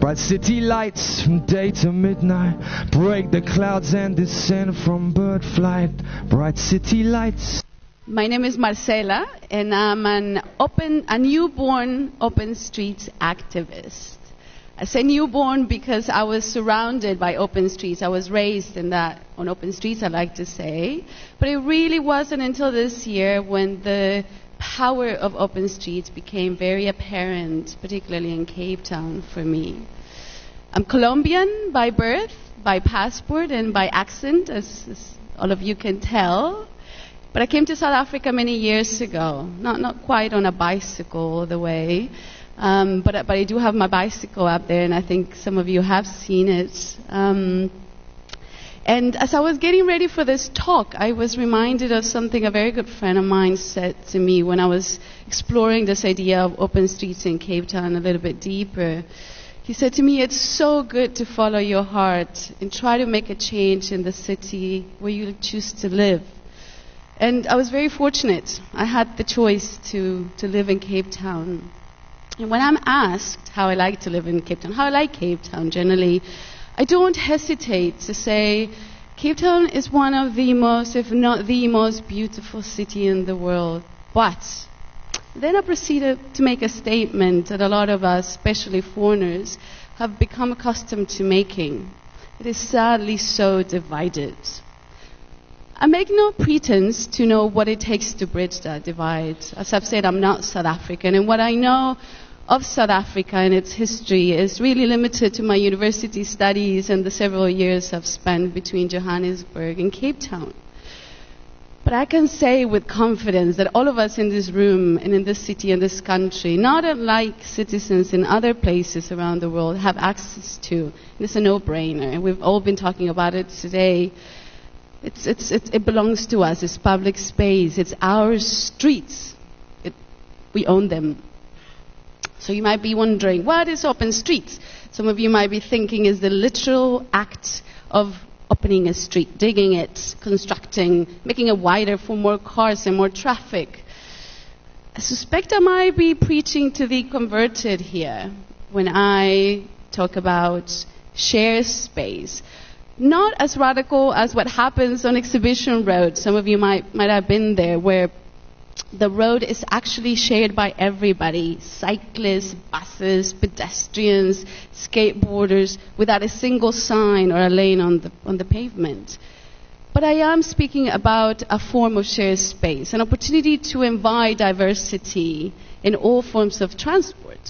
Bright city lights from day to midnight, break the clouds and descend from bird flight. Bright city lights. My name is Marcela, and I'm a newborn open streets activist. I say newborn because I was surrounded by open streets. I was raised on open streets, I like to say. But it really wasn't until this year when the power of open streets became very apparent, particularly in Cape Town for me. I'm Colombian by birth, by passport, and by accent, as all of you can tell. But I came to South Africa many years ago, not quite on a bicycle all the way, but I do have my bicycle up there, and I think some of you have seen it. And as I was getting ready for this talk, I was reminded of something a very good friend of mine said to me when I was exploring this idea of open streets in Cape Town a little bit deeper. He said to me, it's so good to follow your heart and try to make a change in the city where you choose to live. And I was very fortunate. I had the choice to live in Cape Town. And when I'm asked how I like to live in Cape Town, how I like Cape Town generally, I don't hesitate to say Cape Town is one of the most, if not the most beautiful city in the world. But then I proceeded to make a statement that a lot of us, especially foreigners, have become accustomed to making. It is sadly so divided. I make no pretense to know what it takes to bridge that divide. As I've said, I'm not South African, and what I know of South Africa and its history is really limited to my university studies and the several years I've spent between Johannesburg and Cape Town. But I can say with confidence that all of us in this room and in this city and this country, not unlike citizens in other places around the world, have access to. It's a no-brainer, and we've all been talking about it today. It belongs to us. It's public space. It's our streets. We own them. So you might be wondering, what is open streets? Some of you might be thinking is the literal act of opening a street, digging it, constructing, making it wider for more cars and more traffic. I suspect I might be preaching to the converted here when I talk about shared space. Not as radical as what happens on Exhibition Road. Some of you might have been there, where the road is actually shared by everybody, cyclists, buses, pedestrians, skateboarders, without a single sign or a lane on the pavement. But I am speaking about a form of shared space, an opportunity to invite diversity in all forms of transport.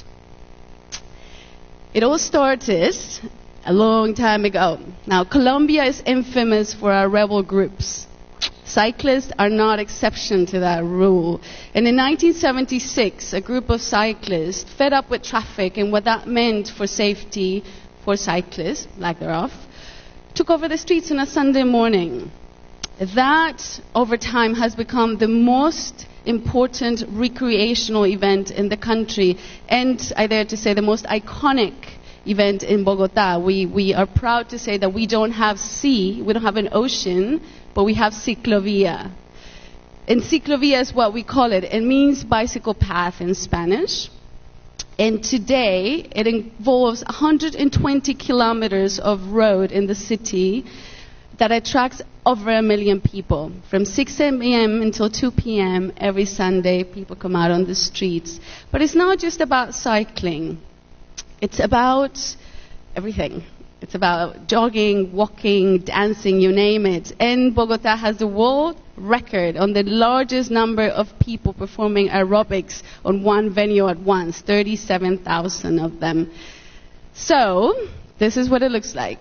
It all started a long time ago. Now, Colombia is infamous for our rebel groups. Cyclists are not exception to that rule. And in 1976, a group of cyclists, fed up with traffic and what that meant for safety for cyclists, lack thereof, took over the streets on a Sunday morning. That, over time, has become the most important recreational event in the country, and I dare to say the most iconic event in Bogota. We are proud to say that we don't have sea, we don't have an ocean, but we have ciclovia. And ciclovia is what we call it. It means bicycle path in Spanish. And today, it involves 120 kilometers of road in the city that attracts over 1 million people. From 6 a.m. until 2 p.m. every Sunday, people come out on the streets. But it's not just about cycling. It's about everything. It's about jogging, walking, dancing, you name it. And Bogota has the world record on the largest number of people performing aerobics on one venue at once, 37,000 of them. So, this is what it looks like.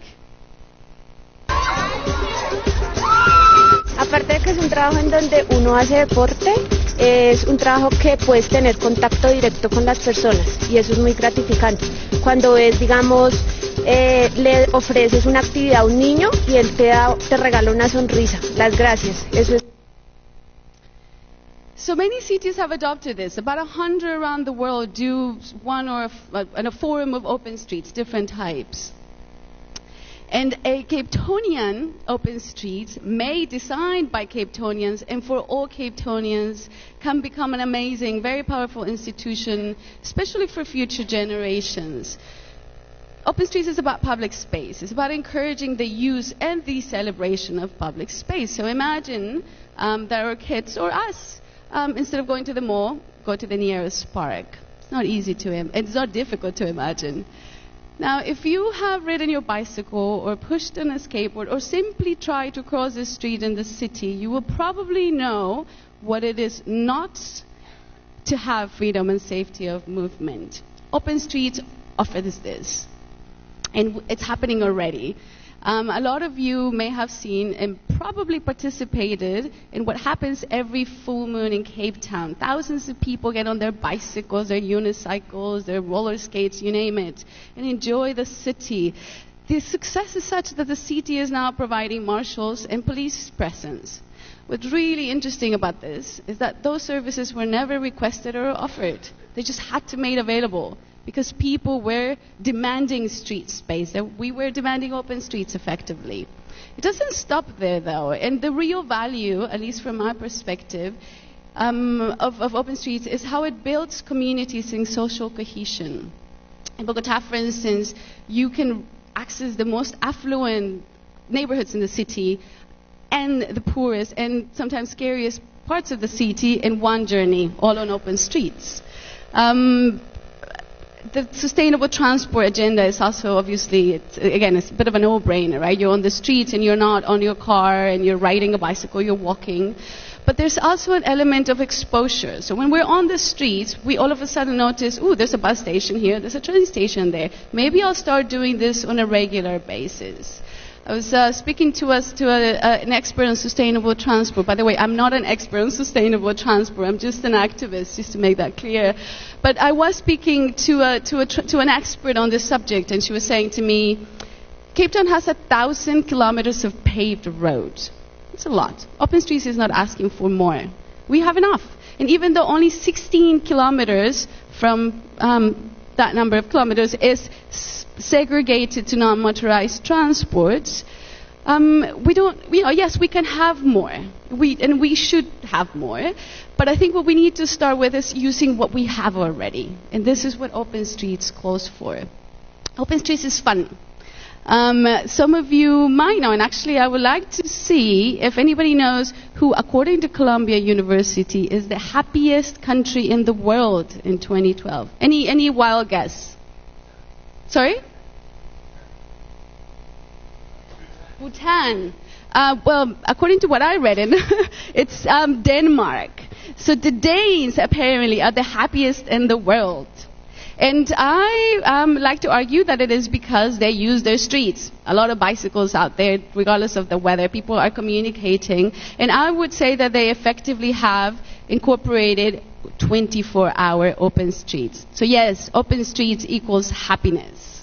Aparte de que es un trabajo en donde uno hace deporte, es un trabajo que puedes tener contacto directo con las personas y eso es muy gratificante. Cuando es, digamos, le ofreces una actividad a un niño y él te regala una sonrisa, las gracias. Eso es. So many cities have adopted this. About 100 around the world do one or a forum of open streets, different types. And a Cape Townian open street, made, designed by Cape Townians and for all Cape Townians, can become an amazing, very powerful institution, especially for future generations. Open Streets is about public space. It's about encouraging the use and the celebration of public space. So imagine that our kids or us, instead of going to the mall, go to the nearest park. It's not easy it's not difficult to imagine. Now, if you have ridden your bicycle or pushed on a skateboard or simply tried to cross the street in the city, you will probably know what it is not to have freedom and safety of movement. Open Streets offers this, and it's happening already. A lot of you may have seen and probably participated in what happens every full moon in Cape Town. Thousands of people get on their bicycles, their unicycles, their roller skates, you name it, and enjoy the city. The success is such that the city is now providing marshals and police presence. What's really interesting about this is that those services were never requested or offered. They just had to be made available, because people were demanding street space. We were demanding open streets effectively. It doesn't stop there, though. And the real value, at least from my perspective, of open streets is how it builds communities and social cohesion. In Bogota, for instance, you can access the most affluent neighborhoods in the city and the poorest and sometimes scariest parts of the city in one journey, all on open streets. The sustainable transport agenda is also obviously, it's a bit of a no-brainer, right? You're on the streets and you're not on your car and you're riding a bicycle, you're walking. But there's also an element of exposure. So when we're on the streets, we all of a sudden notice, there's a bus station here, there's a train station there. Maybe I'll start doing this on a regular basis. I was speaking to an expert on sustainable transport. By the way, I'm not an expert on sustainable transport. I'm just an activist, just to make that clear. But I was speaking to an expert on this subject, and she was saying to me, Cape Town has 1,000 kilometers of paved road. It's a lot. Open Streets is not asking for more. We have enough. And even though only 16 kilometers from that number of kilometers is segregated to non-motorized transports, yes, we can have more. We should have more. But I think what we need to start with is using what we have already. And this is what Open Streets calls for. Open Streets is fun. Some of you might know, and actually I would like to see if anybody knows who, according to Columbia University, is the happiest country in the world in 2012. Any wild guess? Sorry? Bhutan. Well, according to what I read, it's Denmark. So the Danes apparently are the happiest in the world. And I like to argue that it is because they use their streets. A lot of bicycles out there, regardless of the weather. People are communicating. And I would say that they effectively have incorporated 24-hour open streets. So yes, open streets equals happiness.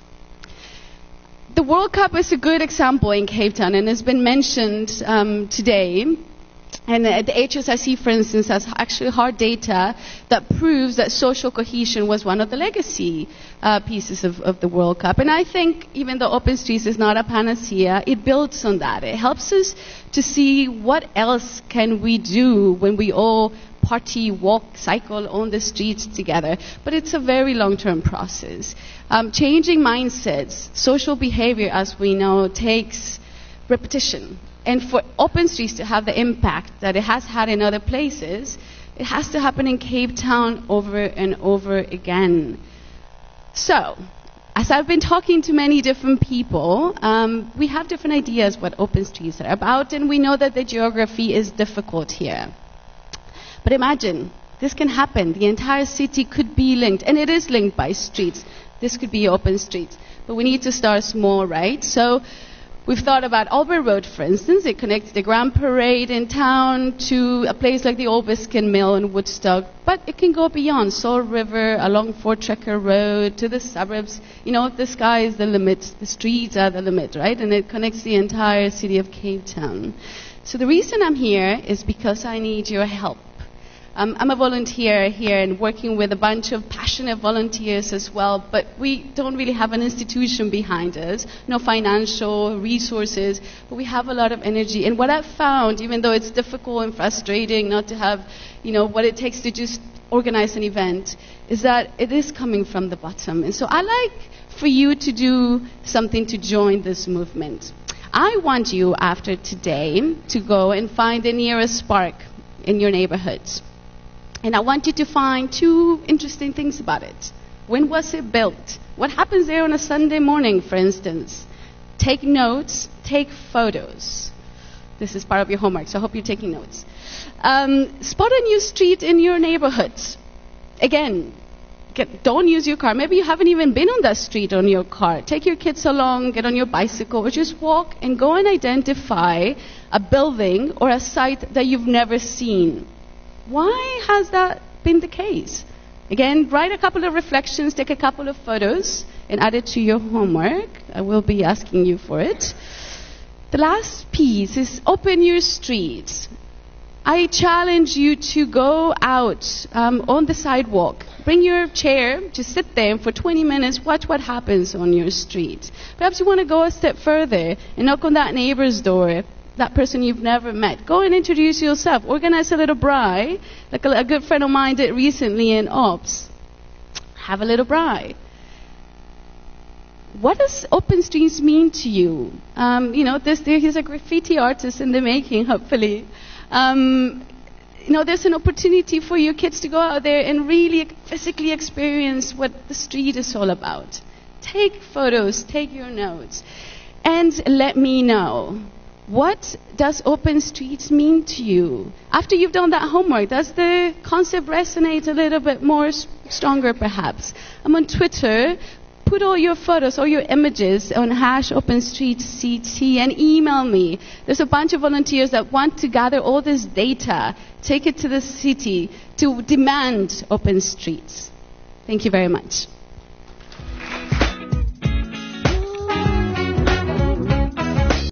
The World Cup is a good example in Cape Town, and has been mentioned today. And the HSIC, for instance, has actually hard data that proves that social cohesion was one of the legacy pieces of the World Cup. And I think even though Open Streets is not a panacea, it builds on that. It helps us to see what else can we do when we all party, walk, cycle on the streets together. But it's a very long-term process. Changing mindsets, social behavior, as we know, takes repetition. And for Open Streets to have the impact that it has had in other places, it has to happen in Cape Town over and over again. So, as I've been talking to many different people, we have different ideas what Open Streets are about, and we know that the geography is difficult here. But imagine, this can happen. The entire city could be linked, and it is linked by streets. This could be Open Streets. But we need to start small, right? So, we've thought about Albert Road, for instance. It connects the Grand Parade in town to a place like the Old Biscayne Mill in Woodstock. But it can go beyond Soul River, along Fort Trekker Road, to the suburbs. You know, the sky is the limit. The streets are the limit, right? And it connects the entire city of Cape Town. So the reason I'm here is because I need your help. I'm a volunteer here and working with a bunch of passionate volunteers as well, but we don't really have an institution behind us, no financial resources, but we have a lot of energy. And what I've found, even though it's difficult and frustrating not to have, what it takes to just organize an event, is that it is coming from the bottom. And so I like for you to do something to join this movement. I want you, after today, to go and find the nearest park in your neighborhood. And I want you to find 2 interesting things about it. When was it built? What happens there on a Sunday morning, for instance? Take notes, take photos. This is part of your homework, so I hope you're taking notes. Spot a new street in your neighborhood. Again, don't use your car. Maybe you haven't even been on that street on your car. Take your kids along, get on your bicycle, or just walk and go and identify a building or a site that you've never seen. Why has that been the case? Again, write a couple of reflections, take a couple of photos, and add it to your homework. I will be asking you for it. The last piece is open your streets. I challenge you to go out on the sidewalk. Bring your chair, just sit there, and for 20 minutes, watch what happens on your street. Perhaps you want to go a step further and knock on that neighbor's door, that person you've never met. Go and introduce yourself. Organize a little braai, like a good friend of mine did recently in Ops. Have a little braai. What does open streets mean to you? He's a graffiti artist in the making, hopefully. There's an opportunity for your kids to go out there and really physically experience what the street is all about. Take photos, take your notes, and let me know. What does open streets mean to you? After you've done that homework, does the concept resonate a little bit more stronger, perhaps? I'm on Twitter. Put all your photos, all your images on #OpenStreetsCT and email me. There's a bunch of volunteers that want to gather all this data, take it to the city to demand open streets. Thank you very much.